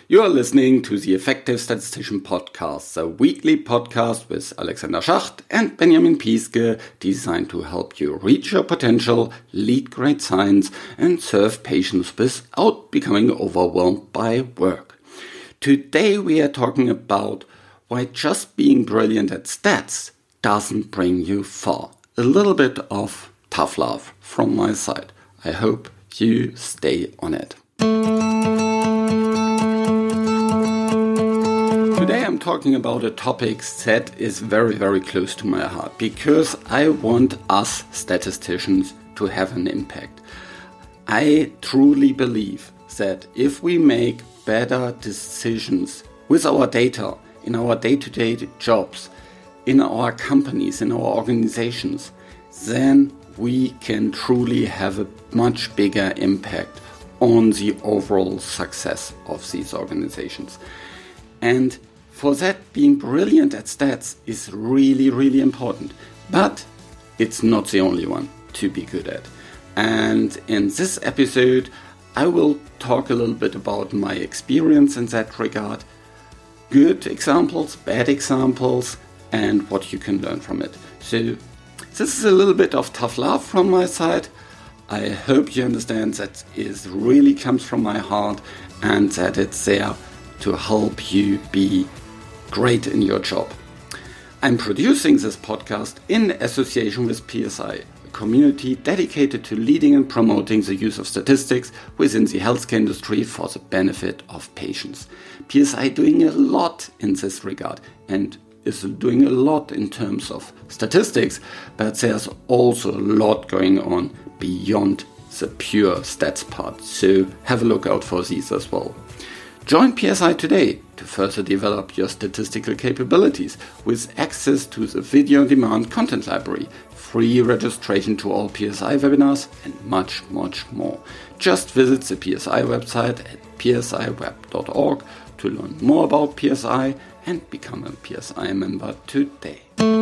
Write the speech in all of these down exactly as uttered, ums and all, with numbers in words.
You are listening to the Effective Statistician Podcast, a weekly podcast with Alexander Schacht and Benjamin Piske, designed to help you reach your potential, lead great science, and serve patients without becoming overwhelmed by work. Today we are talking about why just being brilliant at stats doesn't bring you far. A little bit of tough love from my side. I hope you stay on it. Today I'm talking about a topic that is very, very close to my heart because I want us statisticians to have an impact. I truly believe that if we make better decisions with our data in our day-to-day jobs, in our companies, in our organizations, then we can truly have a much bigger impact on the overall success of these organizations. And for that, being brilliant at stats is really, really important. But it's not the only one to be good at. And in this episode, I will talk a little bit about my experience in that regard. Good examples, bad examples, and what you can learn from it. So this is a little bit of tough love from my side. I hope you understand that it really comes from my heart and that it's there to help you be great in your job. I'm producing this podcast in association with P S I, a community dedicated to leading and promoting the use of statistics within the healthcare industry for the benefit of patients. P S I doing a lot in this regard and is doing a lot in terms of statistics, but there's also a lot going on beyond the pure stats part. So have a look out for these as well. Join P S I today to further develop your statistical capabilities with access to the video-on-demand content library, free registration to all P S I webinars, and much, much more. Just visit the P S I website at p s i web dot org to learn more about P S I and become a P S I member today.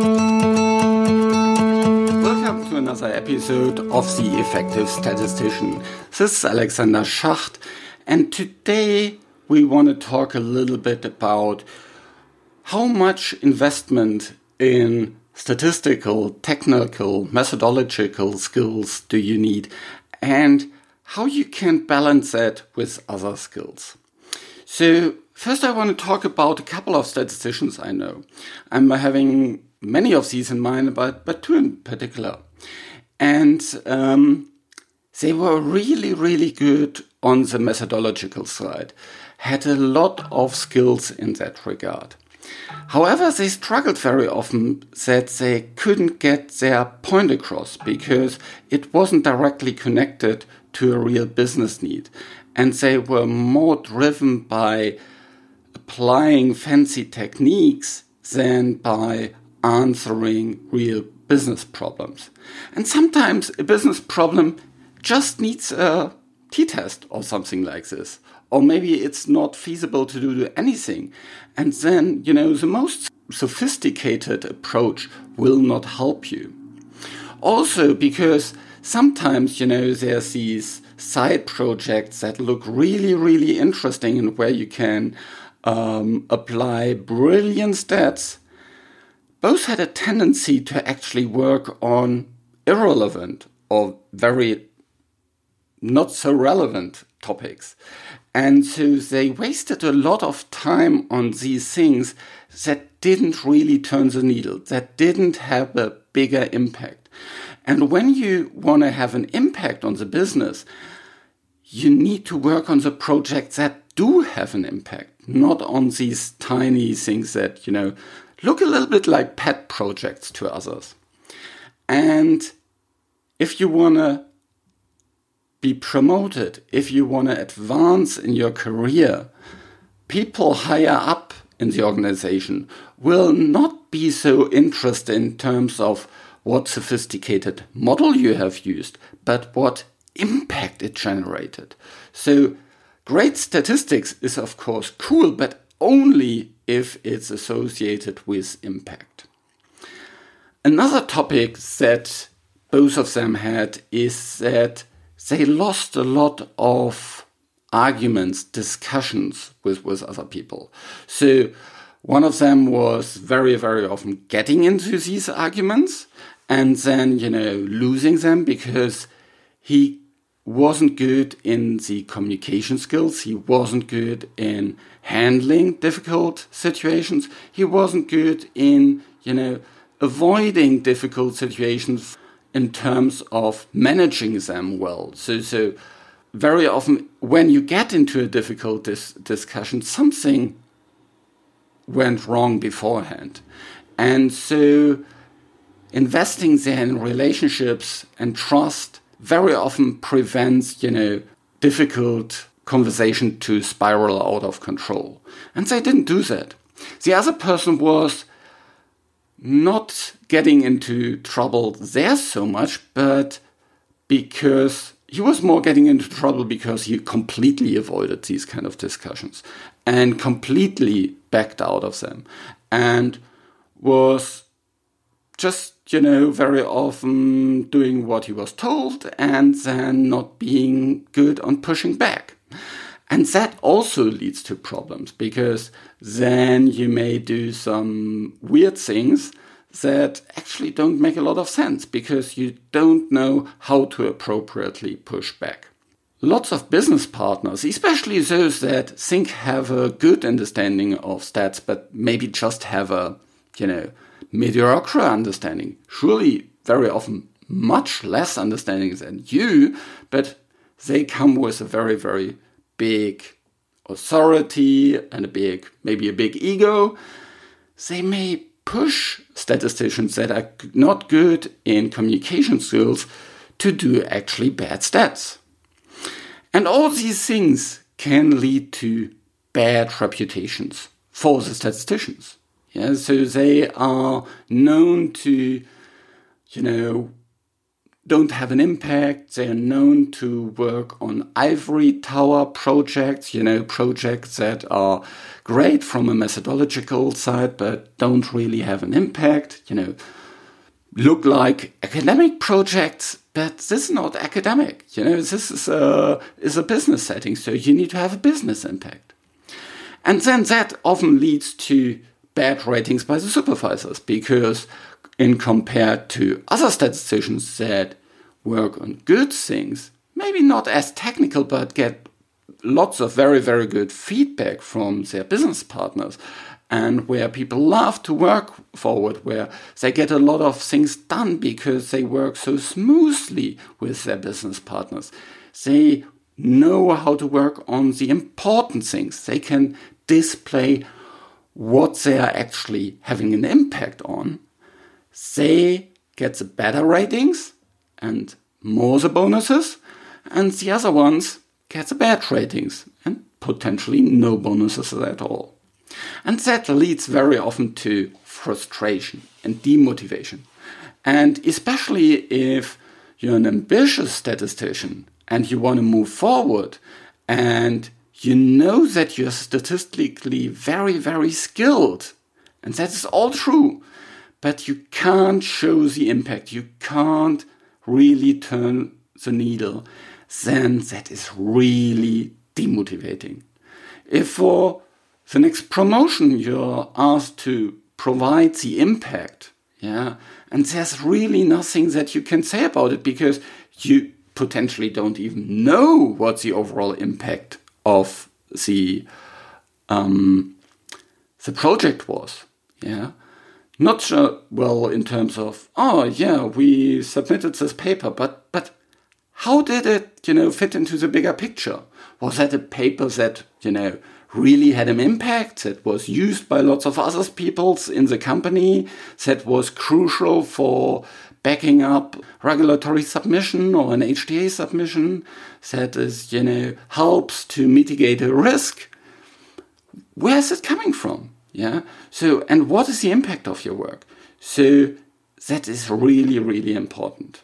Welcome to another episode of The Effective Statistician. This is Alexander Schacht, and today we want to talk a little bit about how much investment in statistical, technical, methodological skills do you need and how you can balance that with other skills. So first I want to talk about a couple of statisticians I know. I'm having many of these in mind, but, but two in particular. And um, they were really, really good on the methodological side, had a lot of skills in that regard. However, they struggled very often that they couldn't get their point across because it wasn't directly connected to a real business need. And they were more driven by applying fancy techniques than by answering real business problems. And sometimes a business problem just needs a t-test or something like this. Or maybe it's not feasible to do anything. And then, you know, the most sophisticated approach will not help you. Also because sometimes, you know, there's these side projects that look really, really interesting and where you can um, apply brilliant stats. Both had a tendency to actually work on irrelevant or very not so relevant topics. And so they wasted a lot of time on these things that didn't really turn the needle, that didn't have a bigger impact. And when you want to have an impact on the business, you need to work on the projects that do have an impact, not on these tiny things that, you know, look a little bit like pet projects to others. And if you want to be promoted, if you want to advance in your career, people higher up in the organization will not be so interested in terms of what sophisticated model you have used, but what impact it generated. So great statistics is of course cool, but only if it's associated with impact. Another topic that both of them had is that they lost a lot of arguments, discussions with, with other people. So one of them was very, very often getting into these arguments and then, you know, losing them because he wasn't good in the communication skills. He wasn't good in handling difficult situations. He wasn't good in, you know, avoiding difficult situations in terms of managing them well. So, so very often when you get into a difficult dis- discussion, something went wrong beforehand. And so investing then in relationships and trust very often prevents, you know, difficult conversation to spiral out of control. And they didn't do that. The other person was not getting into trouble there so much, but because he was more getting into trouble because he completely avoided these kind of discussions and completely backed out of them and was just, you know, very often doing what he was told and then not being good on pushing back. And that also leads to problems because then you may do some weird things that actually don't make a lot of sense because you don't know how to appropriately push back. Lots of business partners, especially those that think have a good understanding of stats, but maybe just have a, you know, mediocre understanding, surely very often much less understanding than you, but they come with a very, very big authority and a big, maybe a big ego. They may push statisticians that are not good in communication skills to do actually bad stats. And all these things can lead to bad reputations for the statisticians. Yeah, so they are known to, you know, don't have an impact. They are known to work on ivory tower projects, you know, projects that are great from a methodological side, but don't really have an impact, you know, look like academic projects, but this is not academic. You know, this is a, is a business setting, so you need to have a business impact. And then that often leads to bad ratings by the supervisors because in compared to other statisticians that work on good things, maybe not as technical, but get lots of very, very good feedback from their business partners and where people love to work forward, where they get a lot of things done because they work so smoothly with their business partners. They know how to work on the important things. They can display what they are actually having an impact on. They get the better ratings and more the bonuses, and the other ones get the bad ratings and potentially no bonuses at all. And that leads very often to frustration and demotivation. And especially if you're an ambitious statistician and you want to move forward and you know that you're statistically very, very skilled, and that is all true, but you can't show the impact, you can't really turn the needle, then that is really demotivating. If for the next promotion you're asked to provide the impact, yeah, and there's really nothing that you can say about it because you potentially don't even know what the overall impact of the um, the project was, yeah. Not sure, well, in terms of, oh, yeah, we submitted this paper, but but how did it, you know, fit into the bigger picture? Was that a paper that, you know, really had an impact, that was used by lots of other people in the company, that was crucial for backing up regulatory submission or an H T A submission, that is, you know, helps to mitigate a risk? Where is it coming from? Yeah. So, and what is the impact of your work? So that is really, really important.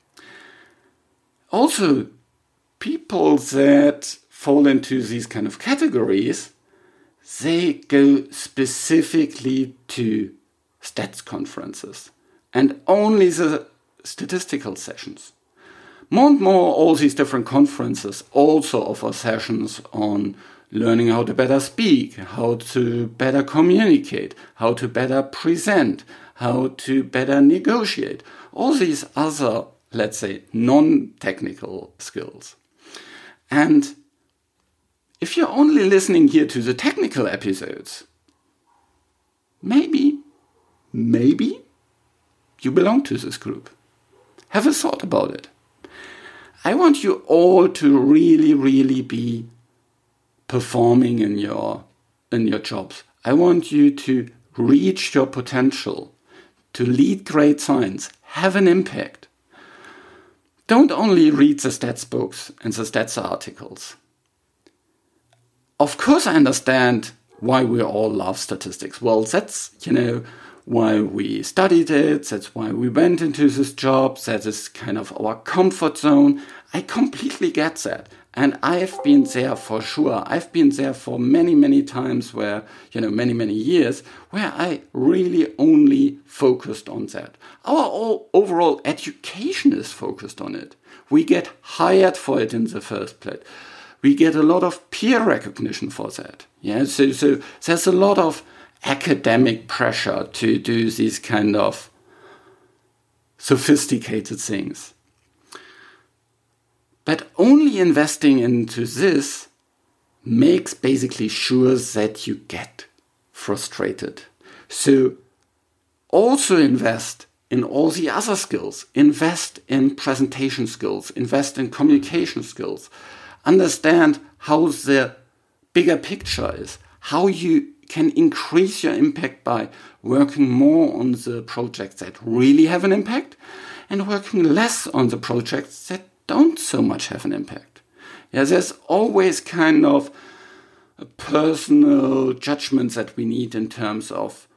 Also, people that fall into these kind of categories, they go specifically to stats conferences and only the statistical sessions. more and more, all these different conferences also offer sessions on learning how to better speak, how to better communicate, how to better present, how to better negotiate. All these other, let's say, non-technical skills. And if you're only listening here to the technical episodes, maybe, maybe you belong to this group. Have a thought about it. I want you all to really, really be performing in your in your jobs. I want you to reach your potential, to lead great science, have an impact. Don't only read the stats books and the stats articles. Of course, I understand why we all love statistics. Well, that's, you know, why we studied it. That's why we went into this job. That is kind of our comfort zone. I completely get that. And I've been there for sure. I've been there for many, many times where, you know, many, many years where I really only focused on that. Our all, overall education is focused on it. We get hired for it in the first place. We get a lot of peer recognition for that. Yeah, so, so there's a lot of academic pressure to do these kind of sophisticated things. But only investing into this makes basically sure that you get frustrated. So also invest in all the other skills. Invest in presentation skills. Invest in communication skills. Understand how the bigger picture is. How you can increase your impact by working more on the projects that really have an impact and working less on the projects that don't so much have an impact. Yeah, there's always kind of a personal judgment that we need in terms of,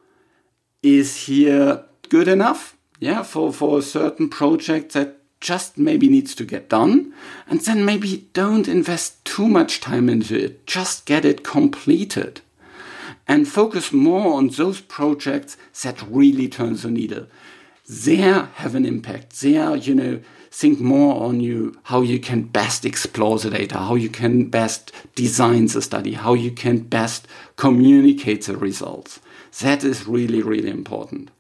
is here good enough? Yeah, for, for a certain project that just maybe needs to get done, and then maybe don't invest too much time into it. Just get it completed and focus more on those projects that really turn the needle. There have an impact. There, you know, think more on you, how you can best explore the data, how you can best design the study, how you can best communicate the results. That is really, really important.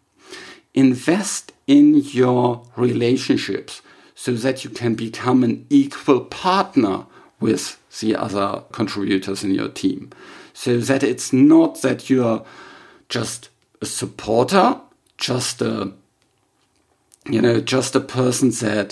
Invest in your relationships so that you can become an equal partner with the other contributors in your team. So that it's not that you're just a supporter, just a You know, just a person that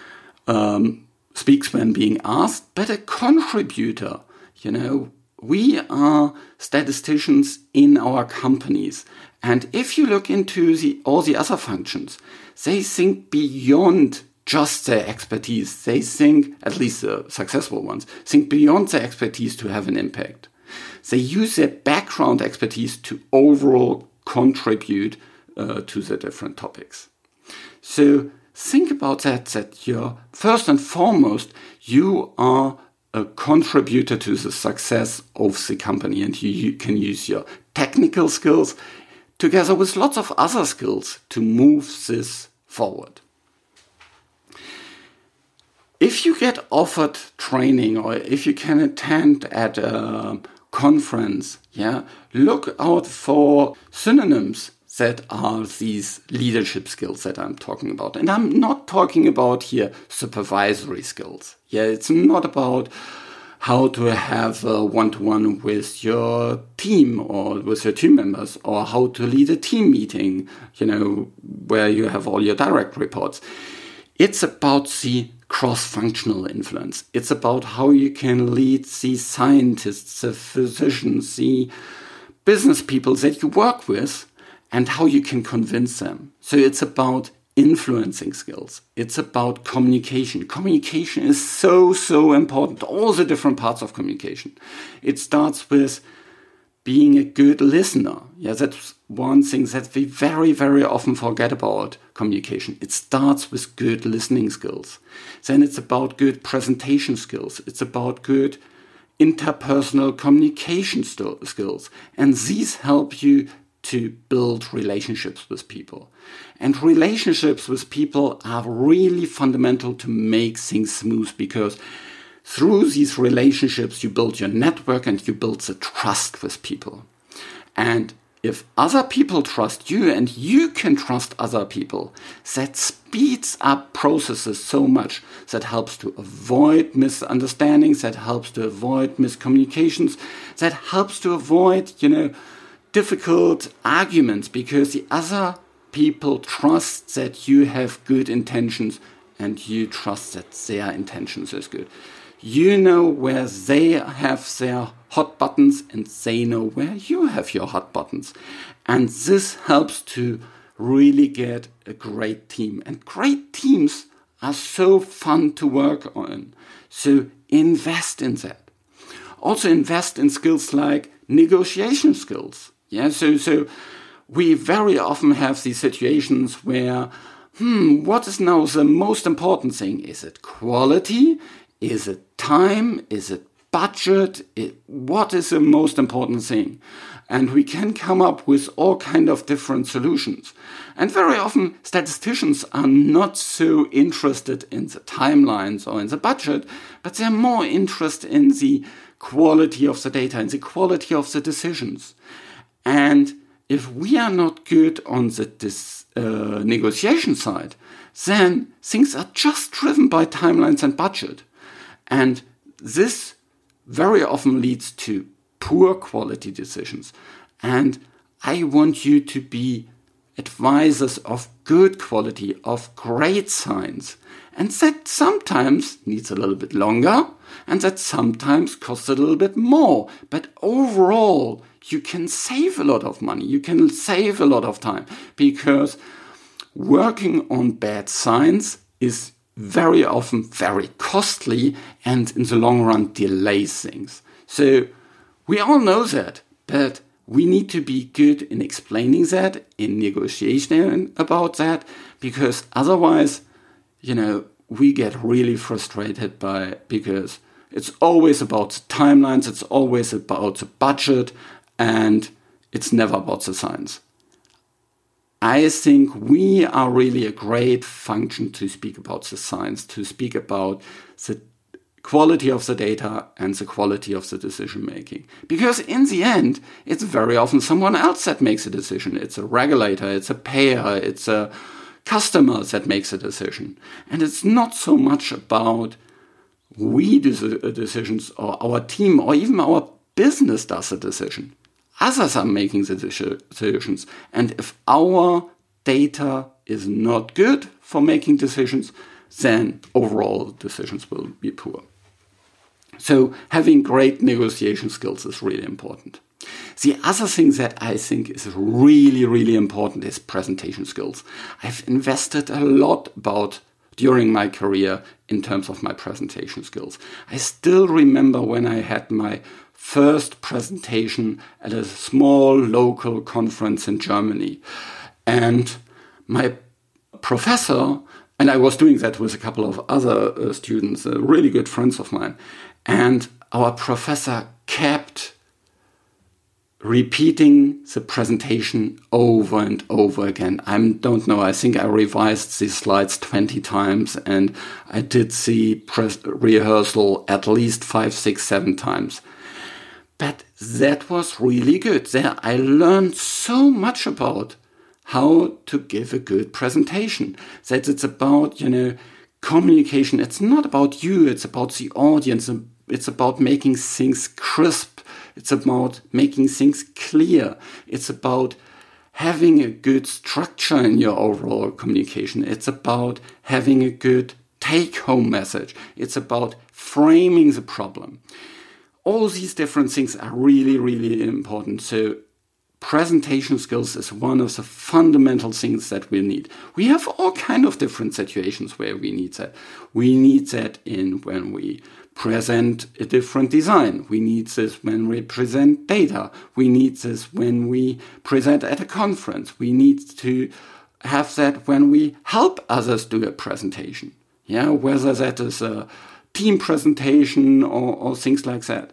um, speaks when being asked, but a contributor. You know, we are statisticians in our companies. And if you look into the, all the other functions, they think beyond just their expertise. They think, at least the successful ones, think beyond their expertise to have an impact. They use their background expertise to overall contribute uh, to the different topics. So think about that, that you're, first and foremost, you are a contributor to the success of the company, and you, you can use your technical skills together with lots of other skills to move this forward. If you get offered training or if you can attend at a conference, yeah, look out for synonyms that are these leadership skills that I'm talking about. And I'm not talking about here supervisory skills. Yeah, it's not about how to have a one-to-one with your team or with your team members, or how to lead a team meeting, you know, where you have all your direct reports. It's about the cross-functional influence. It's about how you can lead the scientists, the physicians, the business people that you work with, and how you can convince them. So it's about influencing skills. It's about communication. Communication is so, so important. All the different parts of communication. It starts with being a good listener. Yeah, that's one thing that we very, very often forget about communication. It starts with good listening skills. Then it's about good presentation skills. It's about good interpersonal communication st- skills. And these help you to build relationships with people. And relationships with people are really fundamental to make things smooth, because through these relationships you build your network and you build the trust with people. And if other people trust you and you can trust other people, that speeds up processes so much. That helps to avoid misunderstandings, that helps to avoid miscommunications, that helps to avoid, you know, difficult arguments, because the other people trust that you have good intentions and you trust that their intentions is good. You know where they have their hot buttons and they know where you have your hot buttons. And this helps to really get a great team. And great teams are so fun to work on. So invest in that. Also invest in skills like negotiation skills. Yeah, so, so we very often have these situations where, hmm, what is now the most important thing? Is it quality? Is it time? Is it budget? It, what is the most important thing? And we can come up with all kind of different solutions. And very often statisticians are not so interested in the timelines or in the budget, but they're more interested in the quality of the data and the quality of the decisions. And if we are not good on the dis, uh, negotiation side, then things are just driven by timelines and budget. And this very often leads to poor quality decisions. And I want you to be advisors of good quality, of great science. And that sometimes needs a little bit longer, and that sometimes costs a little bit more. But overall, you can save a lot of money. You can save a lot of time, because working on bad science is very often very costly and in the long run delays things. So we all know that, but we need to be good in explaining that, in negotiating about that, because otherwise, you know, we get really frustrated by, because it's always about the timelines, it's always about the budget, and it's never about the science. I think we are really a great function to speak about the science, to speak about the quality of the data and the quality of the decision making. Because in the end, it's very often someone else that makes a decision. It's a regulator, it's a payer, it's a customer that makes a decision. And it's not so much about we do the decisions or our team or even our business does the decision. Others are making the decisions. And if our data is not good for making decisions, then overall decisions will be poor. So having great negotiation skills is really important. The other thing that I think is really, really important is presentation skills. I've invested a lot about during my career in terms of my presentation skills. I still remember when I had my first presentation at a small local conference in Germany. And my professor, and I was doing that with a couple of other uh, students, uh, really good friends of mine, and our professor kept repeating the presentation over and over again. I don't know, I think I revised these slides twenty times, and I did the pre- rehearsal at least five, six, seven times. But that was really good. There I learned so much about how to give a good presentation. That it's about, you know, communication. It's not about you, it's about the audience. It's about making things crisp. It's about making things clear. It's about having a good structure in your overall communication. It's about having a good take-home message. It's about framing the problem. All these different things are really, really important. So presentation skills is one of the fundamental things that we need. We have all kind of different situations where we need that. We need that in when we present a different design. We need this when we present data. We need this when we present at a conference. We need to have that when we help others do a presentation. Yeah, whether that is a team presentation or, or things like that.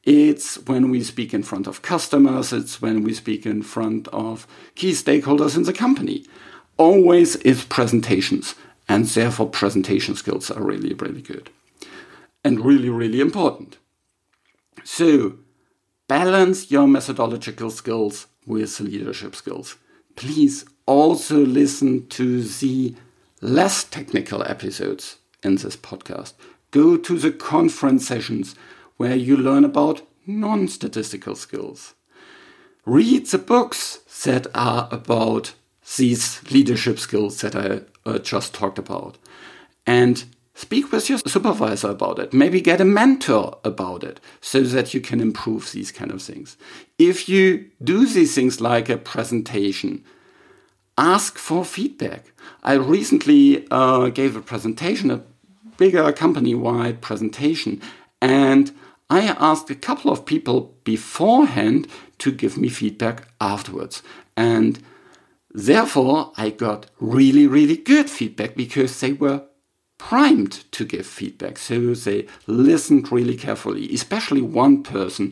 It's when we speak in front of customers. It's when we speak in front of key stakeholders in the company. Always is presentations. And therefore, presentation skills are really, really good. And really, really important. So, balance your methodological skills with leadership skills. Please also listen to the less technical episodes in this podcast. Go to the conference sessions where you learn about non-statistical skills. Read the books that are about these leadership skills that I uh, just talked about. And speak with your supervisor about it. Maybe get a mentor about it so that you can improve these kind of things. If you do these things like a presentation, ask for feedback. I recently uh, gave a presentation, a bigger company-wide presentation, and I asked a couple of people beforehand to give me feedback afterwards. And therefore, I got really, really good feedback because they were primed to give feedback. So they listened really carefully, especially one person.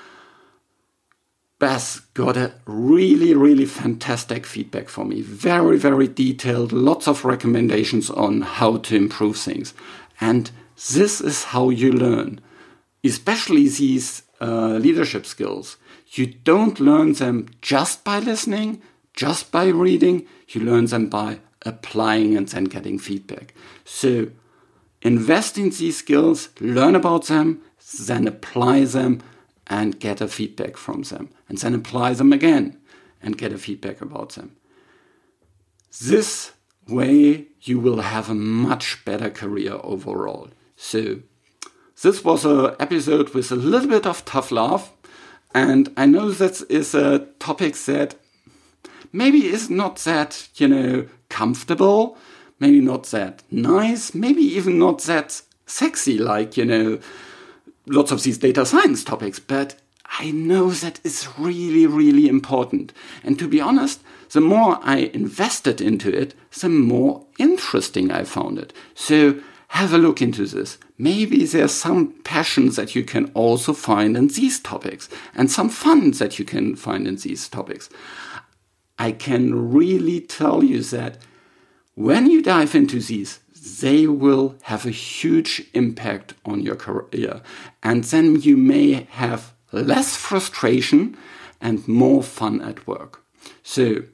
Beth got a really, really fantastic feedback for me. Very, very detailed, lots of recommendations on how to improve things. And this is how you learn, especially these uh, leadership skills. You don't learn them just by listening, just by reading. You learn them by applying and then getting feedback. So invest in these skills, learn about them, then apply them and get a feedback from them. And then apply them again and get a feedback about them. This way you will have a much better career overall. So this was an episode with a little bit of tough love. And I know that is a topic that maybe is not that, you know, comfortable, maybe not that nice, maybe even not that sexy, like, you know, lots of these data science topics, but I know that it's really, really important. And to be honest, the more I invested into it, the more interesting I found it. So have a look into this. Maybe there's some passion that you can also find in these topics and some fun that you can find in these topics. I can really tell you that when you dive into these, they will have a huge impact on your career. And then you may have less frustration and more fun at work. So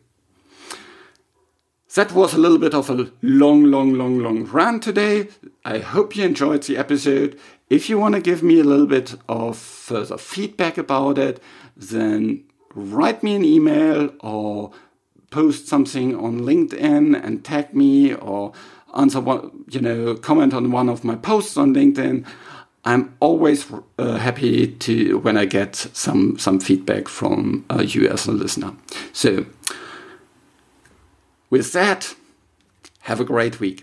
that was a little bit of a long, long, long, long rant today. I hope you enjoyed the episode. If you want to give me a little bit of further feedback about it, then write me an email or post something on LinkedIn and tag me, or answer one, you know, comment on one of my posts on LinkedIn. I'm always uh, happy to when I get some some feedback from uh, you as a listener. So with that, have a great week.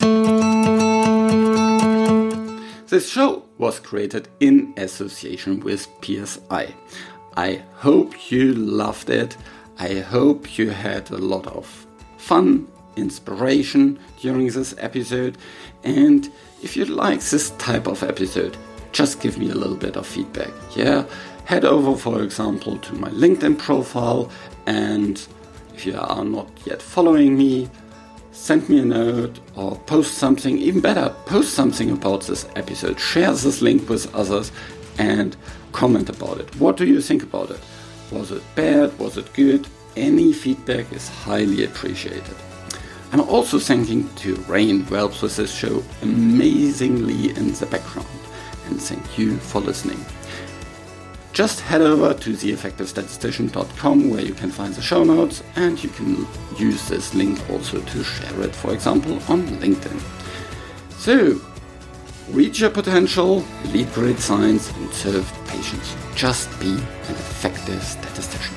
This show was created in association with P S I. I hope you loved it. I hope you had a lot of fun, inspiration during this episode. And if you like this type of episode, just give me a little bit of feedback. Yeah, head over, for example, to my LinkedIn profile, and if you are not yet following me, send me a note or post something. Even better, post something about this episode. Share this link with others and comment about it. What do you think about it? Was it bad? Was it good? Any feedback is highly appreciated. I'm also thanking to Rain, who helps with this show amazingly in the background. And thank you for listening. Just head over to the effective statistician dot com where you can find the show notes, and you can use this link also to share it, for example, on LinkedIn. So, reach your potential, lead great science, and serve patients. Just be an effective statistician.